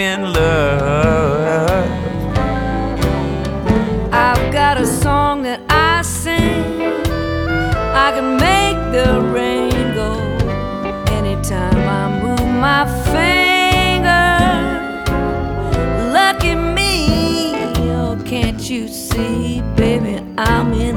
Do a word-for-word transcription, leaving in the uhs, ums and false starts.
in love. I've got a song that I sing. I can make the rain go anytime I move my finger. Lucky me, oh, can't you see, baby, I'm in